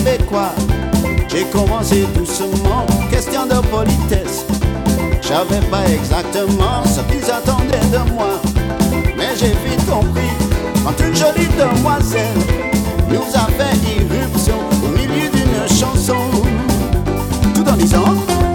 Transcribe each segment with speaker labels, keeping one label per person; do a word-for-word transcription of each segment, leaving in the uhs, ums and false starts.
Speaker 1: québécois. J'ai commencé doucement, question de politesse. J'avais pas exactement ce qu'ils attendaient de moi, mais j'ai vite compris quand une jolie demoiselle nous a fait irruption au milieu d'une chanson, tout en disant: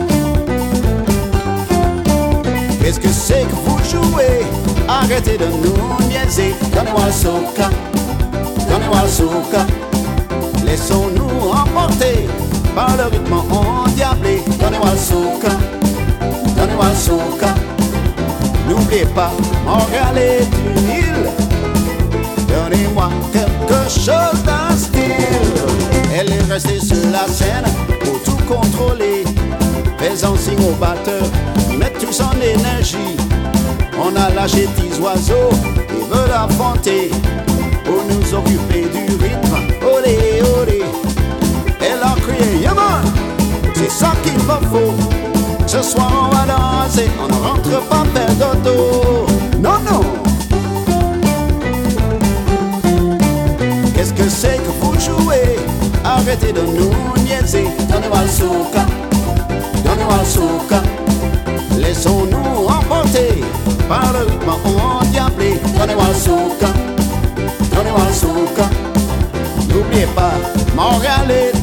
Speaker 1: qu'est-ce que c'est que vous jouez? Arrêtez de nous niaiser. Donnez-moi le soca, donnez-moi le soca. Laissons-nous emporter par le rythme endiablé. Donnez-moi le soca, donnez-moi le soca. N'oubliez pas, Montréal est une île. Donnez-moi quelque chose d'un style. Elle est restée sur la scène pour tout contrôler, faisant signe au batteur, mettre tout son énergie. On a lâché dix oiseaux, ils veulent affronter pour nous occuper du rythme. Olé, olé. Elle a crié: Yaman, c'est ça qu'il me faut. Ce soir on va danser, on ne rentre pas faire dodo. Non, non. Qu'est-ce que c'est que vous jouez? Arrêtez de nous niaiser. Donnez-moi le soca, donnez-moi le soca. Laissons-nous emporter par le rythme endiablé. Donnez-moi le soca, donnez-moi le soca. N'oubliez pas, Montréal est